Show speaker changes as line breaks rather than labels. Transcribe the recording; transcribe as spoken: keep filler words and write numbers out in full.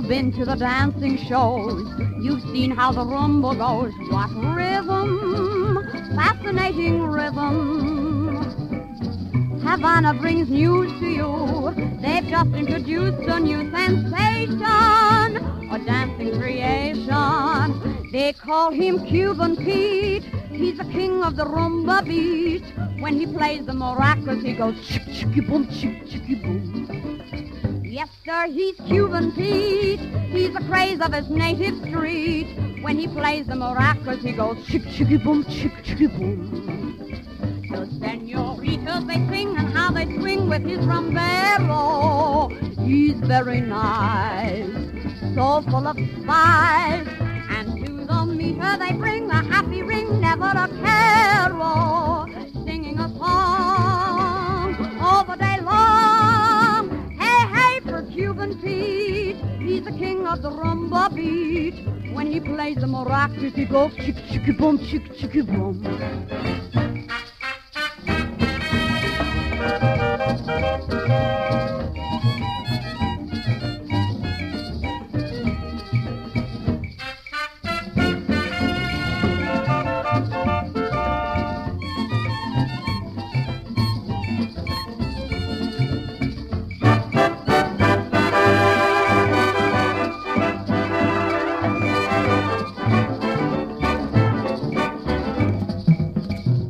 been to the dancing shows, you've seen how the rumba goes. What rhythm, fascinating rhythm. Havana brings news to you. They've just introduced a new sensation, a dancing creation. They call him Cuban Pete. He's the king of the rumba beat. When he plays the maracas, he goes chick chicky boom, chick chicky boom. Yes, sir, he's Cuban Pete. He's the craze of his native street. When he plays the maracas, he goes chick chicky boom, chick chicky boom. The senoritas, they sing and how they swing with his rumbero. He's very nice, so full of spice. And to the meter they bring a happy ring, never a carol. Singing a song all the day long. Hey, hey, for Cuban Pete, he's the king of the rumba beat. When he plays the maracas, he goes chick chicky boom, chick chicky boom.